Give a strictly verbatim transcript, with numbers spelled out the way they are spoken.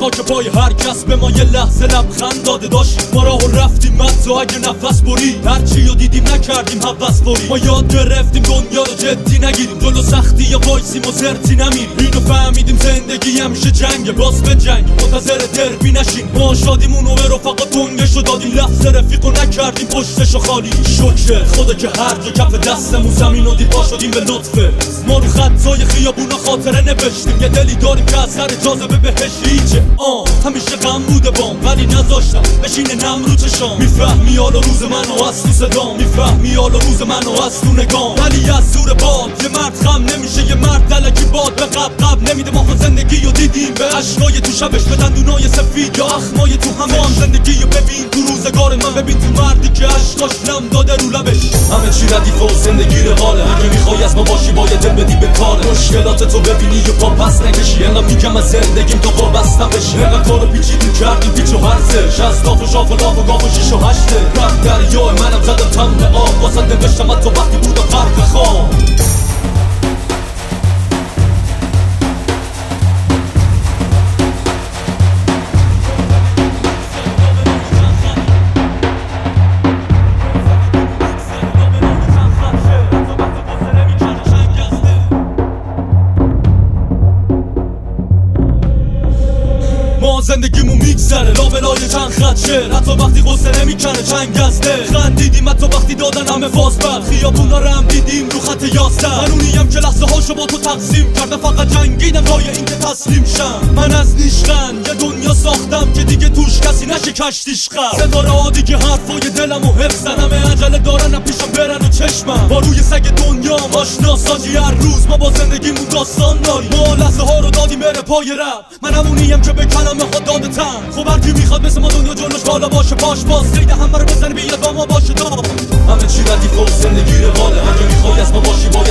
خاک پای هر کس به ما یه لحظه لبخند داده داشت. ما راهو رفتیم مدزا اگه نفس برید، هرچی رو دیدیم نکردیم حوس برید. ما یاد گرفتیم دنیا رو جدی نگیریم، جلو سختی یا وایسیم و زرتی نمیریم. اینو فهمیدیم زندگی همیشه جنگه، باز به جنگ منتظر دربی نشین. ما شادیمونو به رفقا تنگشو دادیم، لحظه رفیقو نکردیم پشتشو خالی. شکر خدا که هر جا کف دستمون زمینو دید پا شدیم به لطفه. ما رو خطای خیابونا خاطره نوشتیم، یه دلی داریم که از سر جاذبه بهش هیچه. آه همیشه غم بوده بام ولی نذاشتم بشینه نم رو چشام. میفهمی حالا روز منو از تو صدام، میفهمی حالا روز منو از تو نگام. ولی از زور باد یه مرد خم نمیشه، یه مرد دلکی باد به قب قب نمیده. ما زندگی رو دیدیم به اشکای تو شبش، به دندونای سفید یا اخمای تو همان. زندگی رو ببین تو روزگار من، ببین تو مردی که اشکاش نم داده رو لبش. همه چی ردیف و زندگی رقاله، اگه میخوای از ما باشی باید دل بدی به کاره. مشکلات تو ببینی و پا پس نکشی، انقدر میگم از زندگیم تو پا بستم بشی. انقدر کارو پیچیدیم کردیم پیچ و هرزه، شستاف و شاف و لاف و گاف و شیش و هشته. رفت دریا منم زدم تم به آب، واسه نوشتم از تو وقتی بودم غرق خواب. زندگیمون میگذره لابلای چند خط شعر، حتی وقتی قصه نمیکنه چنگ از دل. خندیدیم حتی وقتی دادن همه فاز بر خیابونا رم دیدیم رو خط یازده. من اونیم که لحظه هاشو با تو تقسیم کردم، فقط جنگیدم رای این که تسلیم شم. من از نیشخن یه دنیا ساختم که دیگه توش کسی نشه کشتیش خم. ستاره عادی که حرفای دلمو حفظن، همه عجله دارن پیشم برن و چشمم. با روی سگ دنیا آشنا ساجی، هر روز ما با زندگیمون داستان داریم. ما لحظه ها رو دادیم بره پای رب، من همونیم که به کلمه ها داده تن. خب هر کی میخواد مثل ما دنیا جلوش بالا باشه، پاش باز قید همه رو بزنه بیاد با ما باشه دام. همه چی ردیف و زندگی رقاله، اگه میخوای از ما باشی باید